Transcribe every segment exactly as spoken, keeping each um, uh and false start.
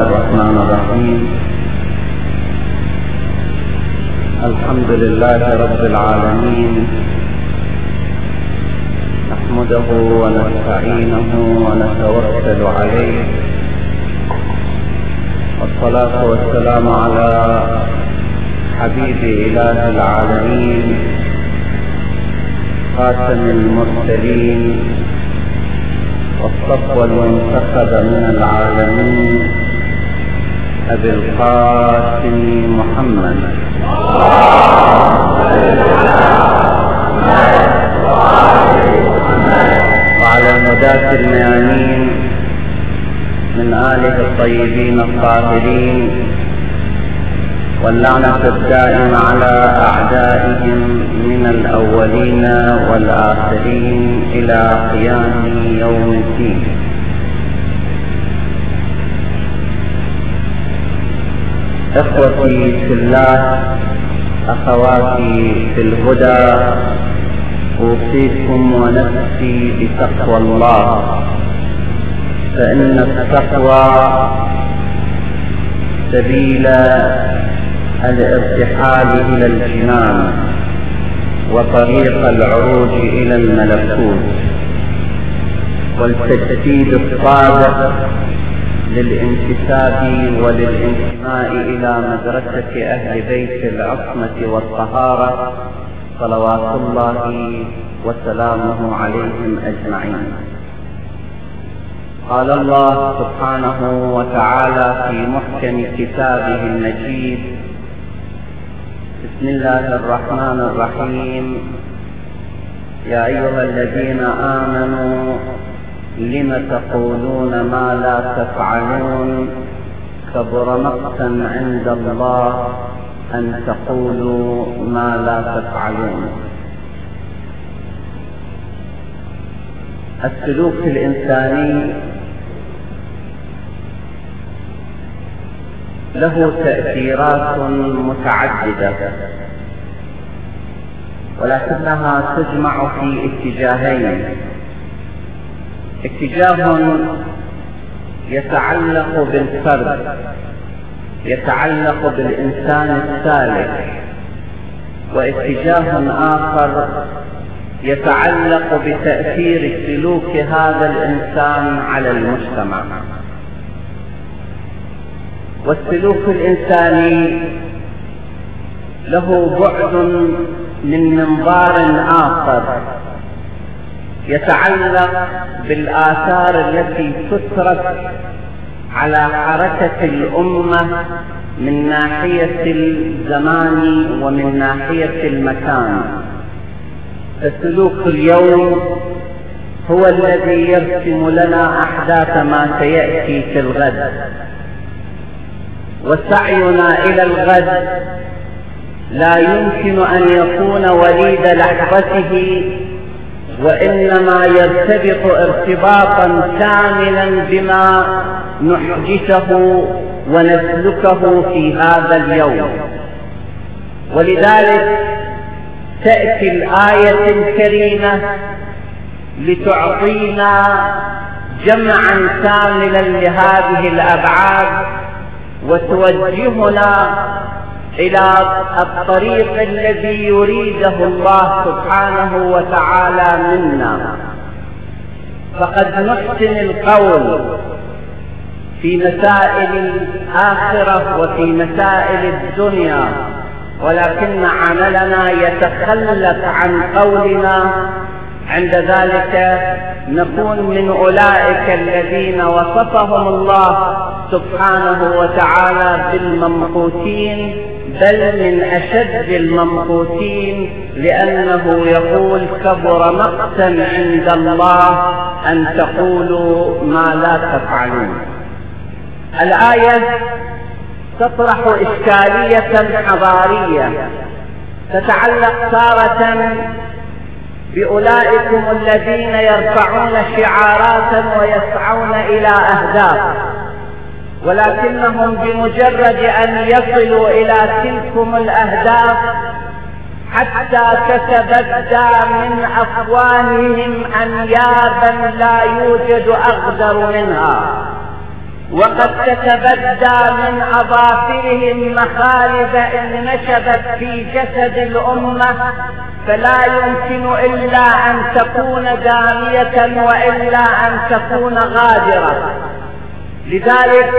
الرحمن الرحيم. الحمد لله رب العالمين، نحمده ونستعينه ونتوكل عليه، والصلاة والسلام على حبيب إله العالمين، خاتم المرسلين، والصفوة المنتخب من العالمين، أبي القاسم محمد وعلى الهداة الميامين من آله الطيبين الطاهرين، واللعنة الدائمة على أعدائهم من الأولين والآخرين إلى قيام يوم الدين. إخوتي في الله، أخواتي في الهدى، أوصيكم ونفسي بتقوى الله، فإن التقوى سبيل الارتحال إلى الجنان وطريق العروج إلى الملكوت، والتجسيد الصادق للانتساب وللانتماء إلى مدرسة أهل بيت العصمة والطهارة صلوات الله وسلامه عليهم أجمعين. قال الله سبحانه وتعالى في محكم كتابه المجيد: بسم الله الرحمن الرحيم، يا أيها الذين آمنوا لم تقولون ما لا تفعلون، كبر مقتا عند الله أن تقولوا ما لا تفعلون. السلوك الإنساني له تأثيرات متعددة، ولكنها تجمع في اتجاهين: اتجاه يتعلق بالفرد، يتعلق بالإنسان السالك، واتجاه آخر يتعلق بتأثير سلوك هذا الإنسان على المجتمع. والسلوك الإنساني له بعد من منظار آخر يتعلق بالآثار التي تترك على حركة الأمة من ناحية الزمان ومن ناحية المكان. فسلوك اليوم هو الذي يرسم لنا أحداث ما سيأتي في الغد، وسعينا إلى الغد لا يمكن أن يكون وليد لحظته، وإنما يرتبط ارتباطا كاملا بما نحدثه ونسلكه في هذا اليوم. ولذلك تأتي الآية الكريمة لتعطينا جمعا كاملا لهذه الأبعاد، وتوجهنا إلى الطريق الذي يريده الله سبحانه وتعالى منا. فقد نحسن القول في مسائل الآخرة وفي مسائل الدنيا، ولكن عملنا يتخلف عن قولنا. عند ذلك نكون من أولئك الذين وصفهم الله سبحانه وتعالى بالممقوتين، بل من أشد الممقوتين، لأنه يقول: كبر مقتا عند الله أن تقولوا ما لا تفعلون. الآية تطرح إشكالية حضارية تتعلق تارة بأولئكم الذين يرفعون شعارات ويسعون إلى أهداف، ولكنهم بمجرد أن يصلوا إلى تلكم الأهداف حتى تتبدى من أفواههم أنيابا لا يوجد أقدر منها. وقد تتبدى من أظافرهم مخالب إن نشبت في جسد الأمة، فلا يمكن إلا أن تكون دامية وإلا أن تكون غادرة. لذلك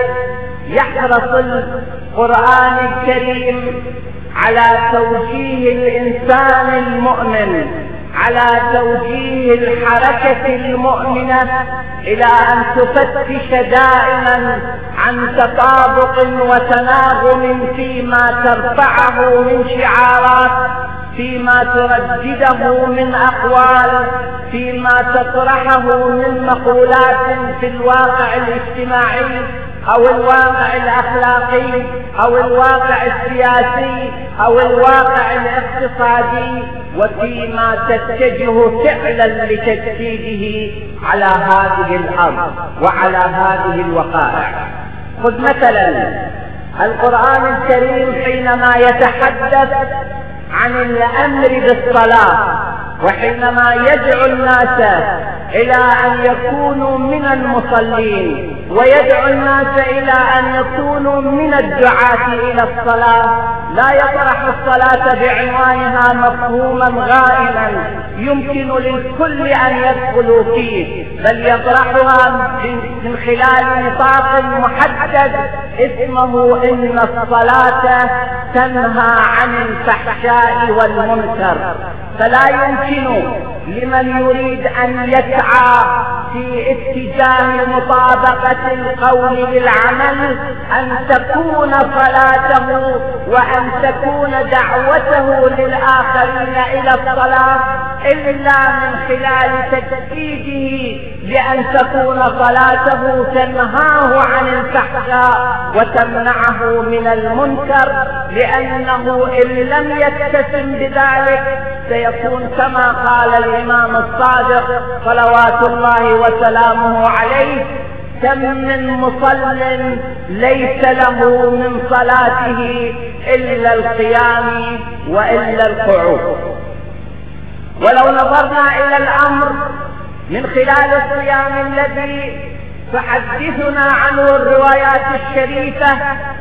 يحرص القرآن الكريم على توجيه الإنسان المؤمن، على توجيه الحركة المؤمنة إلى أن تفتش دائما عن تطابق وتناغم فيما ترفعه من شعارات، فيما تردده من أقوال، فيما تطرحه من مقولات في الواقع الاجتماعي أو الواقع الأخلاقي أو الواقع السياسي أو الواقع الاقتصادي، وفيما تتجه فعلا لتجسيده على هذه الأرض وعلى هذه الوقائع. خذ مثلا القرآن الكريم حينما يتحدث عن الأمر بالصلاة، وحينما يدعو الناس إلى أن يكونوا من المصلين، ويدعو الناس إلى أن يكونوا من الدعاة إلى الصلاة، لا يطرح الصلاة بعنوانها مفهوما غائما يمكن للكل أن يدخلوا فيه، بل يطرحها من خلال نطاق محدد اسمه إن الصلاة تنهى عن الفحشاء والمنكر. فلا يمكن لمن يريد أن يسعى في اتجاه مطابقة القول للعمل أن تكون صلاته وأن تكون دعوته للآخرين إلى الصلاة إلا من خلال تجسيده بأن تكون صلاته تنهاه عن الفحشاء وتمنعه من المنكر، لأنه إن لم يتسم بذلك سيكون كما قال الإمام الصادق صلوات الله وسلامه عليه: كم من مصل ليس له من صلاته إلا القيام وإلا القعود. ولو نظرنا إلى الأمر من خلال الصيام الذي تحدثنا عنه الروايات الشريفة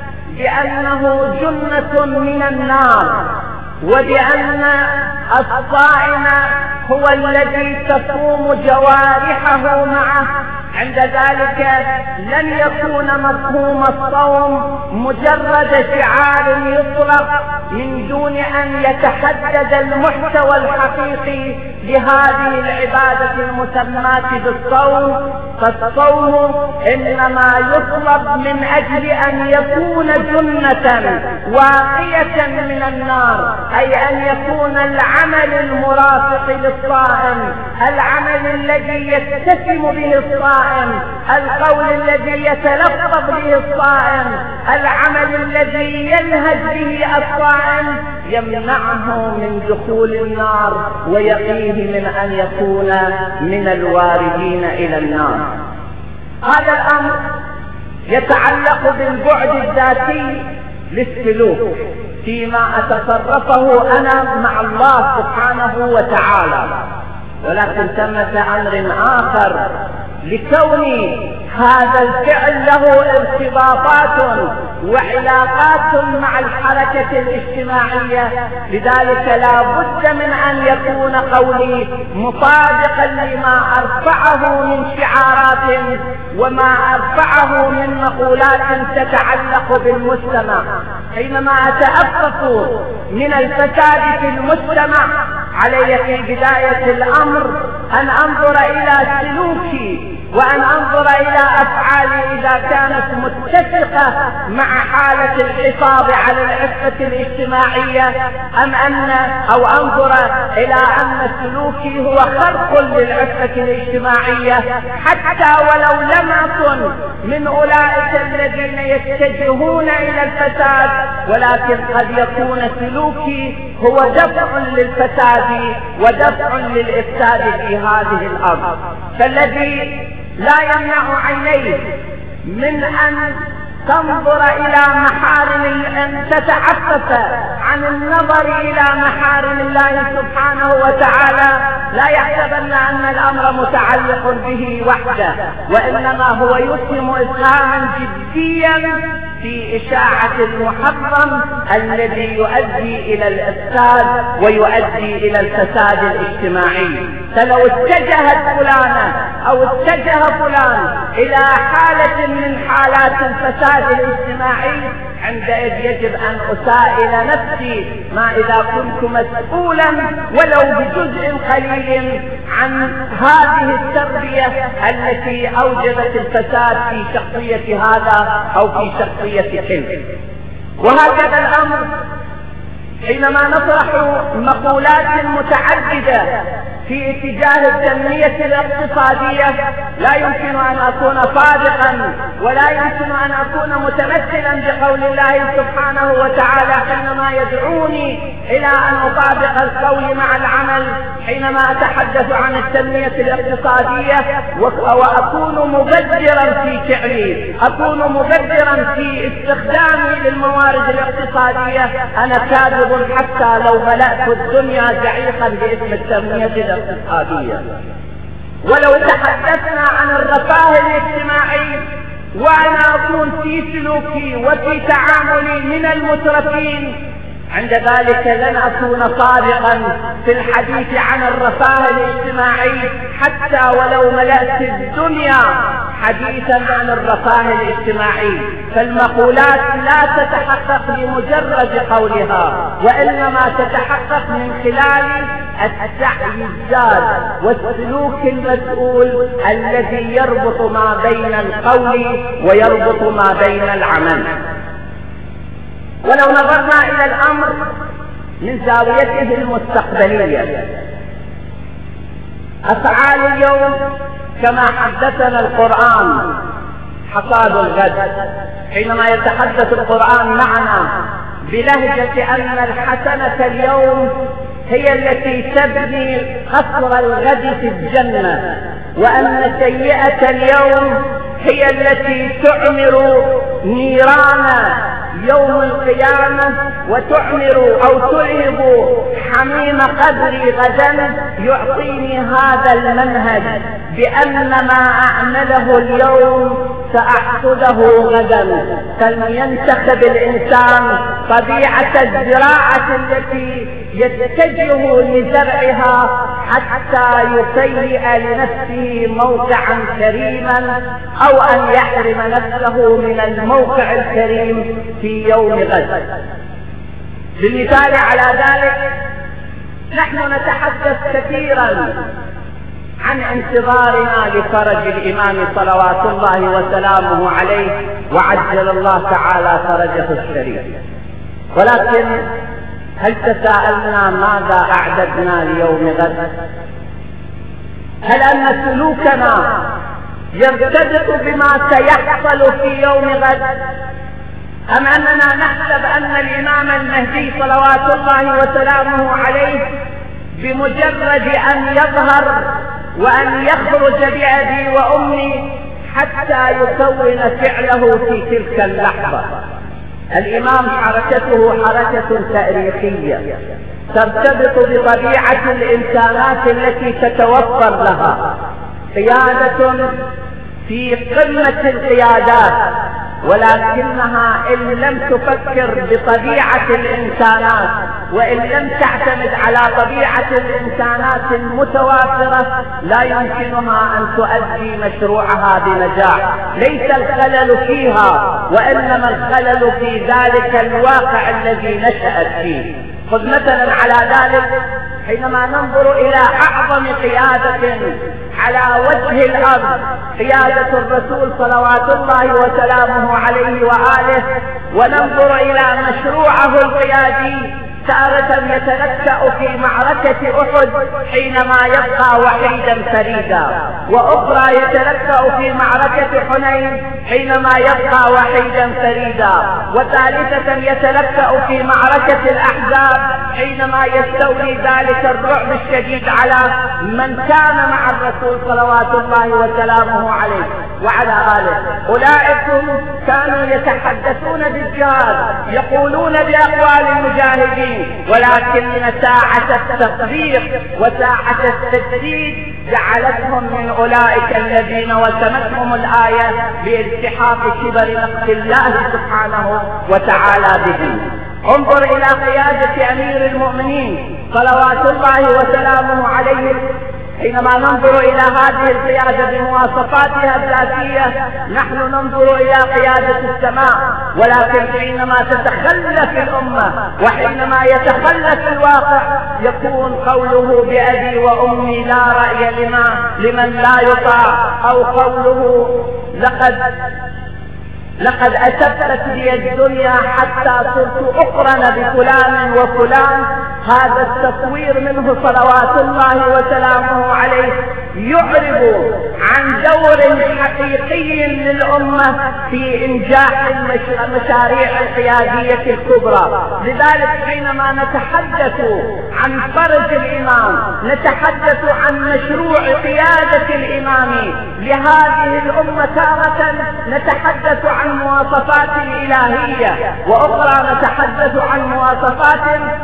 بأنه جنة من النار، وبأن الصائم هو الذي تصوم جوارحه معه، عند ذلك لن يكون مفهوم الصوم مجرد شعار يطلق من دون أن يتحدد المحتوى الحقيقي لهذه العبادة المسماة بالصوم. فالصوم إنما يطلب من أجل أن يكون جنة واقية من النار، أي أن يكون العمل المرافق للصائم، العمل الذي يتسم به الصائم، القول الذي يتلفظ به الصائم، العمل الذي ينهج به الصائم يمنعه من دخول النار ويقيه من أن يكون من الواردين إلى النار. هذا الأمر يتعلق بالبعد الذاتي للسلوك فيما أتصرفه أنا مع الله سبحانه وتعالى، ولكن ثمة أمر آخر لكون هذا الفعل له ارتباطات وعلاقات مع الحركة الاجتماعية، لذلك لا بد من أن يكون قولي مطابقا لما أرفعه من شعارات وما أرفعه من مقولات تتعلق بالمجتمع. حينما أتأفف من الفساد في المجتمع علي في بداية الأمر أن أنظر إلى سلوكي وأن أنظر إلى أفعالي إذا كانت متفقة مع حالة الحفاظ على العفة الاجتماعية، أم أن أو أنظر إلى أن سلوكي هو خرق للعفة الاجتماعية، حتى ولو لم أكن من أولئك الذين يتجهون إلى الفساد، ولكن قد يكون سلوكي هو دفع للفساد ودفع للإفساد في هذه الأرض. فالذي لا يمنع عينيه من أن تنظر الى محارم، ان تتعفف عن النظر الى محارم الله سبحانه وتعالى، لا يحسبن ان الامر متعلق به وحده، وانما هو يسهم اسهاما جديا في اشاعة المحرم الذي يؤدي الى الافساد ويؤدي الى الفساد الاجتماعي. فلو اتجهت فلانة او اتجه فلان الى حالة من حالات الفساد الاجتماعي، عندئذ يجب ان اسائل نفسي ما اذا كنت مسؤولا ولو بجزء قليل عن هذه التربية التي اوجبت الفساد في شخصية هذا او في شخصية تلك. وهكذا الامر حينما نطرح مقولات متعددة في اتجاه التنمية الاقتصادية، لا يمكن ان اكون صادقا ولا يمكن ان اكون متمثلا بقول الله سبحانه وتعالى حينما يدعوني الى ان اطابق القول مع العمل، حينما اتحدث عن التنمية الاقتصادية واكون مبذرا في فعلي، اكون مبذرا في استخدامي للموارد الاقتصادية، انا كاذب حتى لو ملأت الدنيا زعيقا باسم التنمية الاقتصادية. ولو تحدثنا عن الرفاه الاجتماعي وانا اكون في سلوكي وفي تعاملي من المترفين، عند ذلك لن اكون صادقا في الحديث عن الرفاه الاجتماعي حتى ولو ملأت الدنيا حديثا عن الرفاه الاجتماعي. فالمقولات لا تتحقق بمجرد قولها، وانما تتحقق من خلال السعي الزاد والسلوك المسؤول الذي يربط ما بين القول ويربط ما بين العمل. ولو نظرنا الى الامر من زاويته المستقبلية، افعال اليوم كما حدثنا القرآن حصاد الغد، حينما يتحدث القرآن معنا بلهجة ان الحسنة اليوم هي التي تبني قصر الغد في الجنة، وان سيئة اليوم هي التي تعمر نيران يوم القيامة وتعمر او تلهب حميم قدري غدا، يعطيني هذا المنهج بان ما اعمله اليوم ساحصده غدا. فلينتخب الانسان طبيعة الزراعة التي يتجه لزرعها حتى يسيئ لنفسه موقعا كريما او ان يحرم نفسه من الموقع الكريم في يوم غد. بالمثال على ذلك، نحن نتحدث كثيرا عن انتظارنا لفرج الامام صلوات الله وسلامه عليه، وعجل الله تعالى فرجه الشريف، ولكن هل تساءلنا ماذا اعددنا ليوم غد؟ هل ان سلوكنا يرتبط بما سيحصل في يوم غد، ام اننا نحسب ان الامام المهدي صلوات الله وسلامه عليه بمجرد ان يظهر وان يخرج بأبي وامي حتى يكون فعله في تلك اللحظة؟ الامام حركته حركة تاريخية ترتبط بطبيعة الانسانات التي تتوفر لها، قيادة في قمة القيادات، ولكنها ان لم تفكر بطبيعة الانسانات وان لم تعتمد على طبيعة الانسانات المتوافرة لا يمكنها ان تؤدي مشروعها بنجاح. ليس الخلل فيها وانما الخلل في ذلك الواقع الذي نشأت فيه. خذ مثلا على ذلك حينما ننظر الى اعظم قيادة على وجه الارض، قيادة الرسول صلوات الله وسلامه عليه وآله، وننظر الى مشروعه القيادي، تارة يتلكأ في معركة احد حينما يبقى وحيدا فريدا، واخرى يتلكأ في معركة حنين حينما يبقى وحيدا فريدا، وثالثة يتلكأ في معركة الاحزاب حينما يستولي ذلك الرعب الشديد على من كان مع الرسول صلوات الله وسلامه عليه. وعلى آله. أولئك كانوا يتحدثون بالجهاد، يقولون بأقوال المجاهدين، ولكن ساعة التطبيق وساعة التجديد جعلتهم من أولئك الذين وسمتهم الآية بالتحاق كبر نقص الله سبحانه وتعالى بهم. انظر إلى قيادة أمير المؤمنين صلوات الله وسلامه عليه. حينما ننظر إلى هذه القيادة بمواصفاتها الذاتية نحن ننظر إلى قيادة السماء، ولكن حينما تتخلف الأمة وحينما يتخلف الواقع يكون قوله بأبي وأمي لا رأي لما لمن لا يطاع، أو قوله لقد لقد أسبت لي الدنيا حتى صرت أقرن بفلان وفلان. هذا التصوير منه صلوات الله وسلامه عليه يعرب عن دور حقيقي للأمة في إنجاح المشاريع القيادية الكبرى. لذلك حينما نتحدث عن فرج الإمام نتحدث عن مشروع قيادة الإمام لهذه الأمة، تارة نتحدث عن مواصفات الإلهية، وأخرى نتحدث عن مواصفات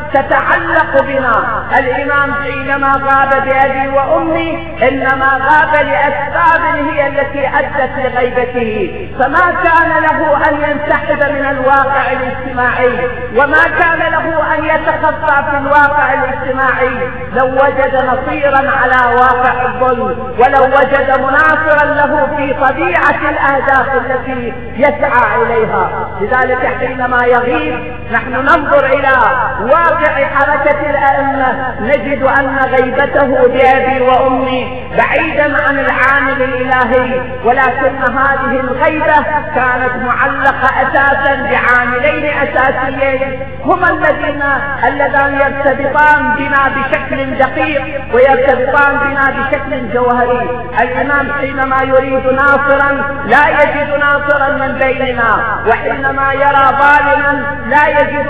تتعلق بنا. الإمام حينما غاب بأبي وأمي إنما غاب لأسباب هي التي أدت لغيبته، فما كان له أن ينسحب من الواقع الاجتماعي، وما كان له أن يتخطى في الواقع الاجتماعي. لو وجد نصيرا على واقع الظلم، ولو وجد مناصرا له في طبيعة الأهداف التي يسعى إليها. لذلك حينما يغيب نحن ننظر إلى واقع حركة الأئمة نجد أن غيبته بأبي وأمي بعيدا عن العامل الإلهي، ولكن هذه الغيبة كانت معلقة أساسا بعاملين أساسيين هما الذين اللذان يرتبطان بنا بشكل دقيق ويرتبطان بنا بشكل جوهري. الإمام حينما يريد ناصرا لا يجد ناصرا من بيننا، وحينما يرى ظالما لا يجد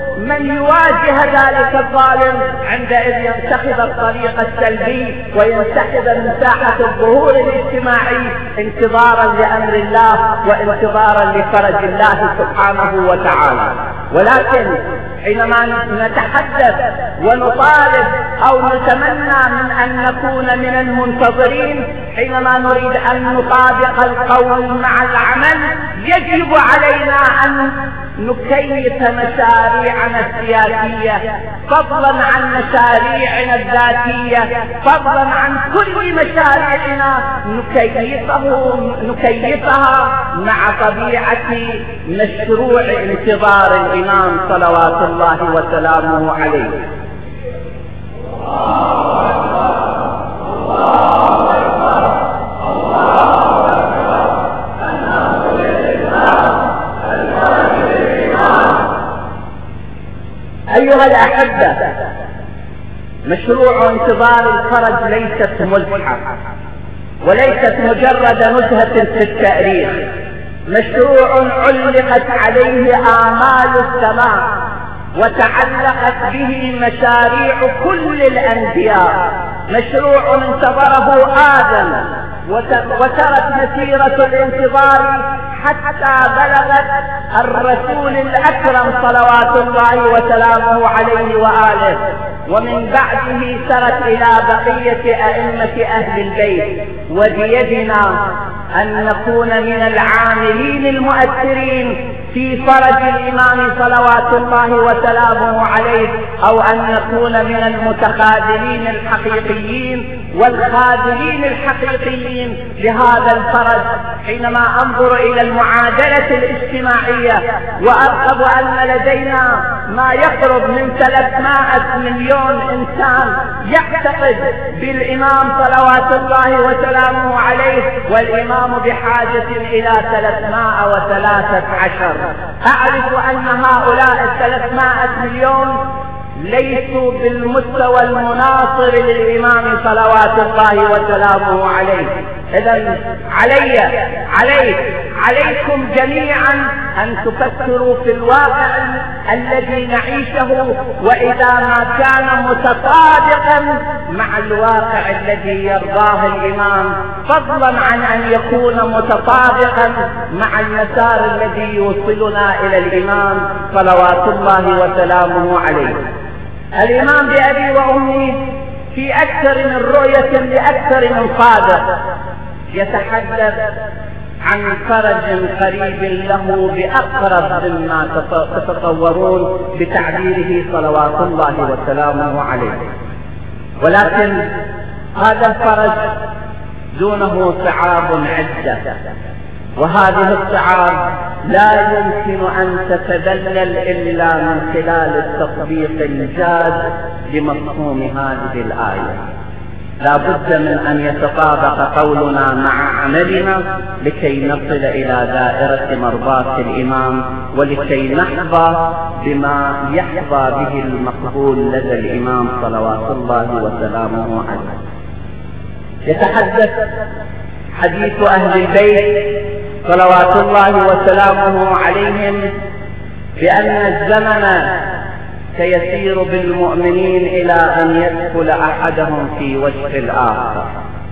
من يواجه ذلك الظالم، عندئذ ينتخب الطريق السلبي وينسحب من ساحة الظهور الاجتماعي انتظارا لأمر الله وانتظارا لفرج الله سبحانه وتعالى. ولكن حينما نتحدث ونطالب أو نتمنى من أن نكون من المنتظرين، حينما نريد أن نطابق القول مع العمل يجب علينا أن نكيف مشاريعنا السياسية فضلا عن مشاريعنا الذاتية، فضلا عن كل مشاريعنا نكيفه نكيفها مع طبيعة مشروع انتظار الإمام صلوات الله وسلامه عليه. أيها الأحبة، مشروع انتظار الفرج ليست مزحة وليست مجرد نزهة في التاريخ، مشروع علقت عليه آمال السماء وتعلقت به مشاريع كل الأنبياء، مشروع انتظره آدم وترت مسيرة الانتظار حتى بلغت الرسول الأكرم صلوات الله وسلامه عليه وآله، ومن بعده سرت إلى بقية أئمة أهل البيت. وبيدنا أن نكون من العاملين المؤثرين في فرج الإمام صلوات الله وسلامه عليه، أو أن نكون من المتخاذلين الحقيقيين والخاذلين الحقيقيين لهذا الفرج. حينما أنظر إلى المعادلة الاجتماعية وأرغب أن لدينا ما يقرب من ثلاثمائة مليون إنسان يعتقد بالإمام صلوات الله وسلامه عليه، والإمام بحاجة إلى ثلاثمائة وثلاثة عشر، أعرف أن هؤلاء الثلاثمائة مليون ليسوا بالمستوى المناصر للإمام صلوات الله وسلامه عليه. إذن علي عليك عليكم جميعا أن تفكروا في الواقع الذي نعيشه، وإذا ما كان متطابقا مع الواقع الذي يرضاه الإمام، فضلا عن أن يكون متطابقا مع المسار الذي يوصلنا إلى الإمام صلوات الله وسلامه عليه. الإمام بأبي وأمي في أكثر من رؤية لأكثر من صادق يتحدث عن فرج قريب له بأقرب مما تتصورون بتعبيره صلوات الله وسلامه عليه، ولكن هذا الفرج دونه صعاب عدة، وهذه الصعاب لا يمكن أن تتذلل إلا من خلال التطبيق الجاد لمفهوم هذه الآية. لا بد من أن يتطابق قولنا مع عملنا لكي نصل إلى دائرة مرضاة الإمام، ولكي نحظى بما يحظى به المقبول لدى الإمام صلوات الله وسلامه عليه. يتحدث حديث أهل البيت صلوات الله وسلامه عليهم بأن الزمن سيسير بالمؤمنين إلى أن يدخل أحدهم في وجه الآخر.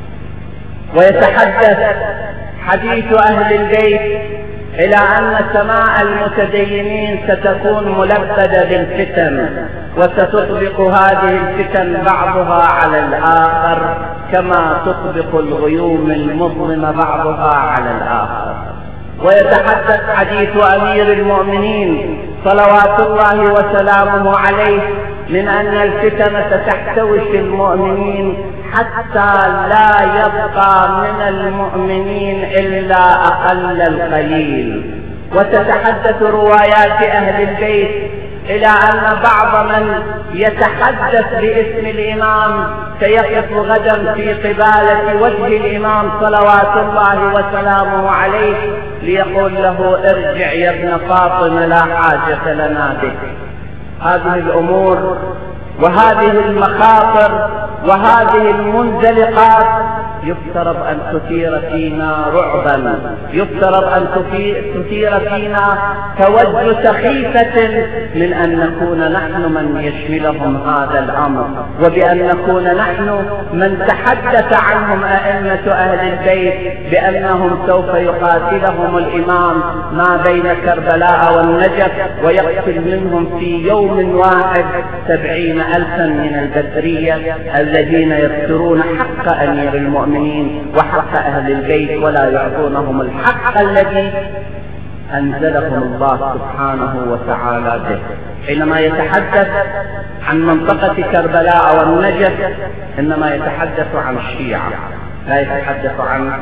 ويتحدث حديث أهل البيت إلى أن سماء المتدينين ستكون ملبدة بالفتن، وستطبق هذه الفتن بعضها على الآخر كما تطبق الغيوم المظلمة بعضها على الآخر. ويتحدث حديث أمير المؤمنين صلوات الله وسلامه عليه من أن الفتن ستحتوش المؤمنين حتى لا يبقى من المؤمنين إلا أقل القليل. وتتحدث روايات أهل البيت إلى أن بعض من يتحدث باسم الإمام سيقف غدا في قبالة وجه الإمام صلوات الله وسلامه عليه ليقول له ارجع يا ابن فاطمة لا حاجة لنا بك. هذه الأمور وهذه المخاطر وهذه المنزلقات يفترض أن تثير فينا رعبا، يفترض أن تثير فينا توجه سخيفة من أن نكون نحن من يشملهم هذا الأمر، وبأن نكون نحن من تحدث عنهم أئمة أهل البيت بأنهم سوف يقاتلهم الإمام ما بين كربلاء والنجف ويقتل منهم في يوم واحد سبعين ألفا من البدرية الذين يذكرون حق أمير المؤمنين وحق أهل البيت ولا يعطونهم الحق الذي أنزلهم الله سبحانه وتعالى به. حينما يتحدث عن منطقة كربلاء والنجف إنما يتحدث عن الشيعة، لا يتحدث عن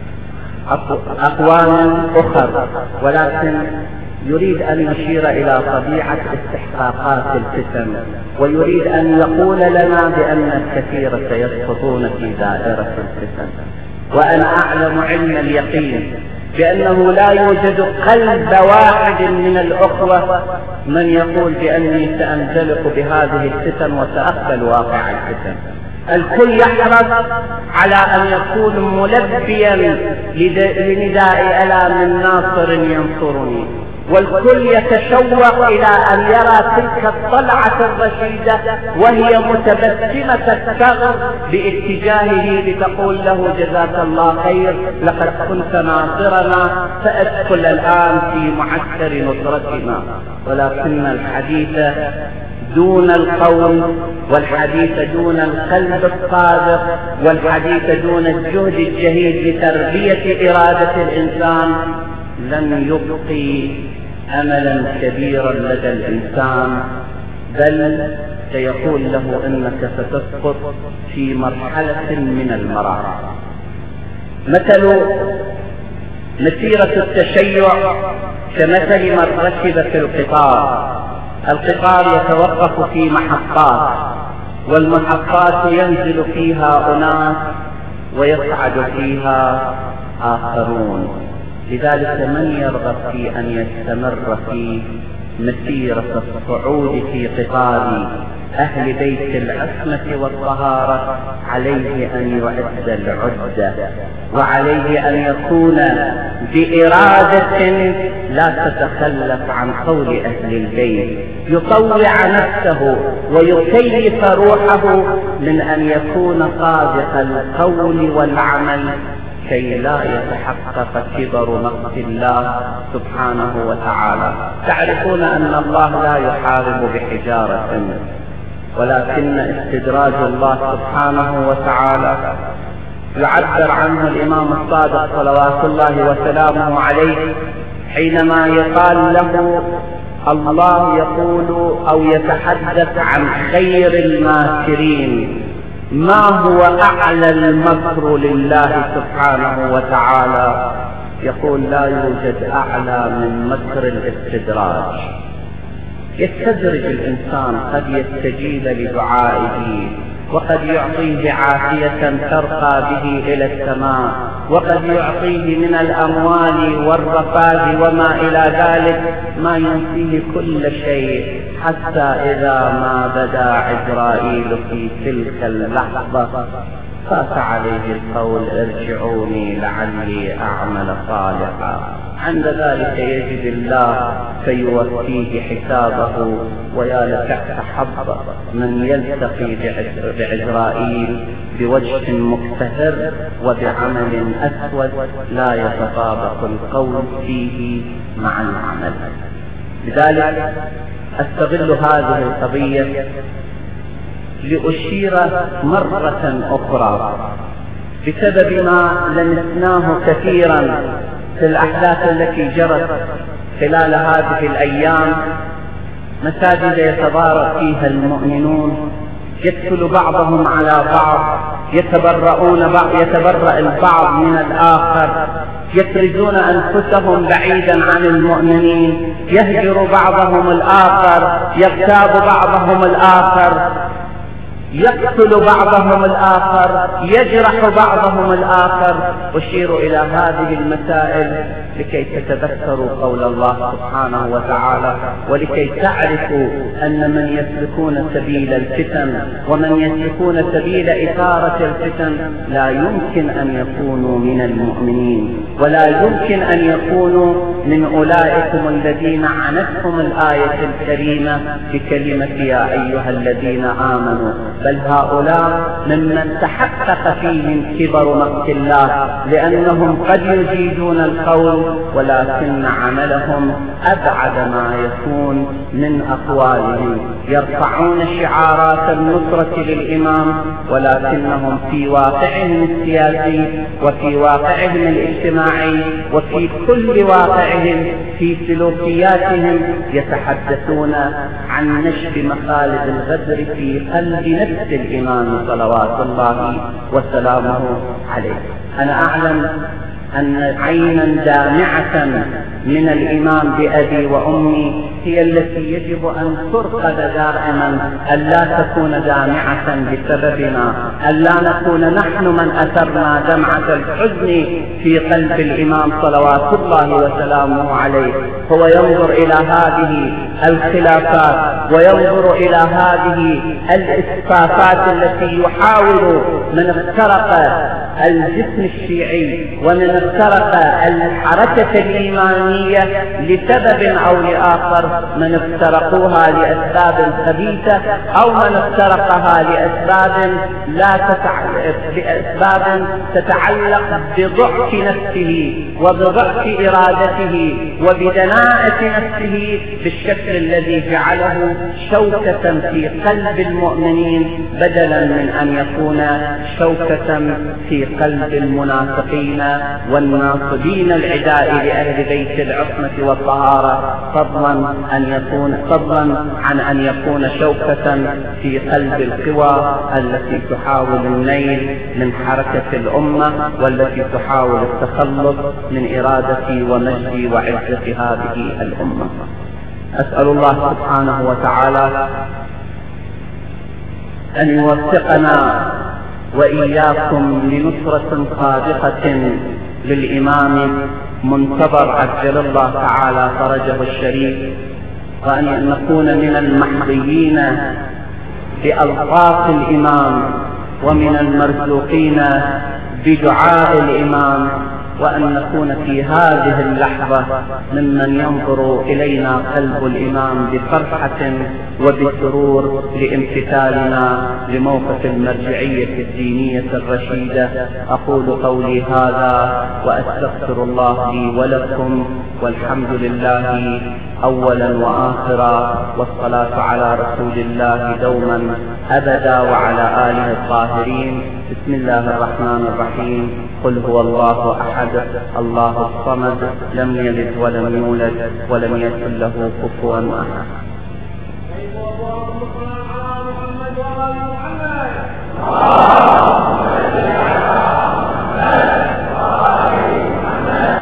أقوام أخرى، ولكن يريد أن يشير إلى طبيعة استحقاقات الفتن، ويريد أن يقول لنا بأن الكثير سيسقطون في دائرة الفتن. وأنا أعلم علم اليقين بأنه لا يوجد قلب واحد من الأخوة من يقول بأني سأنزلق بهذه الفتن وسأقبل واقع الفتن. الكل يحرص على أن يكون ملبيا لنداء ألا من ناصر ينصرني، والكل يتشوق إلى أن يرى تلك الطلعة الرشيدة وهي متبسمة الثغر باتجاهه لتقول له جزاك الله خير لقد كنت ناصرنا فأدخل الآن في معسكر نصرتنا. ولكن الحديث دون القول، والحديث دون القلب الصادق، والحديث دون الجهد الجهيد لتربية إرادة الإنسان لن يبقي أملا كبيرا لدى الإنسان، بل سيقول له إنك ستسقط في مرحلة من المراحل. مثل مسيرة التشيع كمثل من ركب في القطار. القطار يتوقف في محطات، والمحطات ينزل فيها أناس ويصعد فيها آخرون. لذلك من يرغب في أن يستمر في مسيرة الصعود في قطار أهل بيت العصمة والطهارة عليه أن يعد العدة، وعليه أن يكون بإرادة لا تتخلف عن قول أهل البيت، يطوع نفسه ويكيف روحه من أن يكون صادق القول والعمل كي لا يتحقق كبر مقت الله سبحانه وتعالى. تعرفون أن الله لا يحارب بحجارة، ولكن استدراج الله سبحانه وتعالى يعبر عنه الإمام الصادق صلوات الله وسلامه عليه حينما يقال له الله يقول أو يتحدث عن خير الماكرين، ما هو أعلى المكر لله سبحانه وتعالى؟ يقول لا يوجد أعلى من مكر الاستدراج. يستدرج الإنسان، قد يستجيب لدعائه، وقد يعطيه عافية ترقى به إلى السماء، وقد يعطيه من الأموال والرفاه وما إلى ذلك ما ينسيه كل شيء، حتى إذا ما بدا عزرائيل في تلك اللحظة فات عليه القول ارجعوني لعلي أعمل صالحا. عند ذلك يجد الله فيوفيه حسابه، ويا لتحت حظ من يلتقي بعزرائيل بوجه مكتهر وبعمل أسود لا يتطابق القول فيه مع العمل. لذلك أستغل هذه القضية لأشير مرة أخرى بسبب ما لمسناه كثيرا في الأحداث التي جرت خلال هذه الأيام. مساجد يتضارب فيها المؤمنون، يدخل بعضهم على بعض، يتبرؤون بعض، يتبرأ البعض من الآخر، يفرزون أنفسهم بعيدا عن المؤمنين، يهجر بعضهم الآخر، يغتاب بعضهم الآخر، يقتل بعضهم الآخر، يجرح بعضهم الآخر. أشير إلى هذه المسائل لكي تتذكروا قول الله سبحانه وتعالى، ولكي تعرفوا أن من يسلكون سبيل الفتن ومن يسلكون سبيل إثارة الفتن لا يمكن أن يكونوا من المؤمنين، ولا يمكن أن يكونوا من أولئكم الذين عنتهم الآية الكريمة بكلمة يا أيها الذين آمنوا، بل هؤلاء ممن تحقق فيهم كبر مقت الله، لأنهم قد يجيدون القول ولكن عملهم أبعد ما يكون من أقوالهم، يرفعون شعارات النصرة للإمام ولكنهم في واقعهم السياسي وفي واقعهم الاجتماعي وفي كل واقعهم في سلوكياتهم يتحدثون عن نشب مخالب الغدر في قلب نفس الإمام صلوات الله وسلامه عليه. أنا أعلم أن عينا دامعة من الإمام بأبي وأمي هي التي يجب أن ترقد دائما، ألا تكون دامعة بسببنا، ألا نكون نحن من أثرنا دمعة الحزن في قلب الإمام صلوات الله وسلامه عليه. هو ينظر إلى هذه الخلافات وينظر إلى هذه الإسفافات التي يحاول من اخترق الجسم الشيعي ومن اخترق الحركة الإيمانية لسبب أو لآخر، من افترقوها لأسباب خبيثة أو من افترقها لأسباب لا تتعلق بأسباب تتعلق بضعف نفسه وبضعف إرادته وبدناءة نفسه بالشكل الذي جعله شوكة في قلب المؤمنين بدلا من أن يكون شوكة في قلب المنافقين والناصبين العداء لأهل بيت العصمة والطهارة، فضلا أن يكون فضلا عن أن يكون شوكة في قلب القوى التي تحاول النيل من حركة الأمة والتي تحاول التخلص من إرادة ومجد وعزة هذه الأمة. أسأل الله سبحانه وتعالى أن يوفقنا وإياكم لنصرة صادقة للإمام منتظر عجل الله تعالى فرجه الشريف، وأن نكون من المحظيين بألطاف الإمام ومن المرزوقين بدعاء الإمام، وأن نكون في هذه اللحظة ممن ينظر إلينا قلب الإمام بفرحة وبسرور لامتثالنا لموقف المرجعية الدينية الرشيدة. أقول قولي هذا وأستغفر الله لي ولكم، والحمد لله أولا وآخرا، والصلاة على رسول الله دوما أبدا وعلى آله الطاهرين. بسم الله الرحمن الرحيم. قل هو الله أحد الله الصمد لم يلد ولم يولد ولم يكن له كفوا أحد.